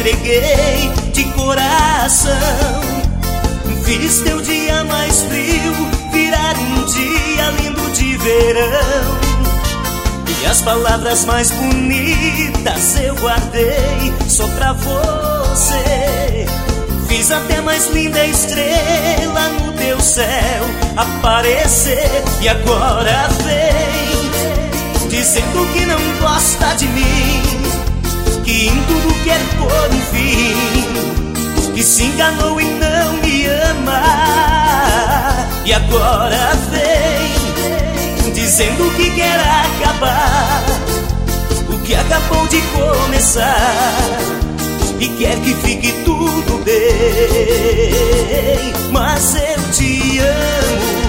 entreguei de coração. Fiz teu dia mais frio virar um dia lindo de verão. E as palavras mais bonitas eu guardei só pra você. Fiz até mais linda estrela no teu céu aparecer. E agora vem dizendo que não gosta de mim, que em tudo quer pôr um fim, que se enganou e não me ama. E agora vem dizendo que quer acabar o que acabou de começar, e quer que fique tudo bem. Mas eu te amo,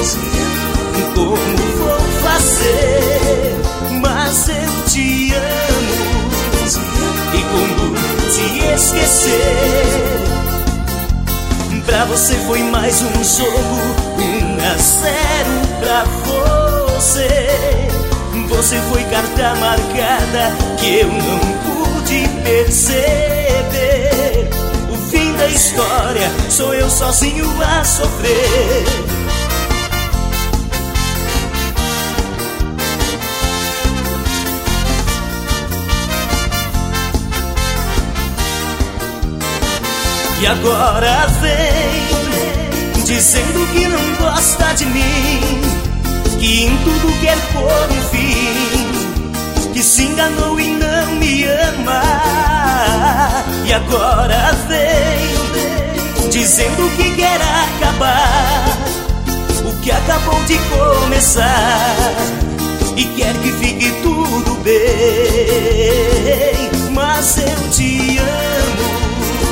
como vou fazer? Mas eu te amo, e como te esquecer? Pra você foi mais um jogo, 1-0 pra você. Você foi carta marcada que eu não pude perceber. O fim da história sou eu sozinho a sofrer. E agora vem dizendo que não gosta de mim, que em tudo quer pôr um fim, que se enganou e não me ama. E agora vem dizendo que quer acabar o que acabou de começar, e quer que fique tudo bem. Mas eu te amo,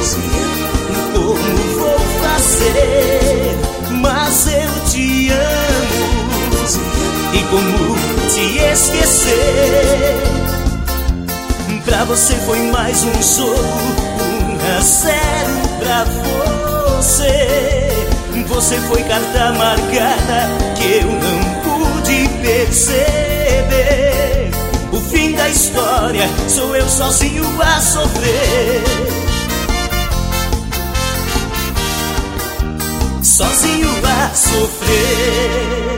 como vou fazer? Mas eu te amo, e como te esquecer? Pra você foi mais um jogo, 1-0 pra você. Você foi carta marcada que eu não pude perceber. O fim da história sou eu sozinho a sofrer. Sozinho a sofrer.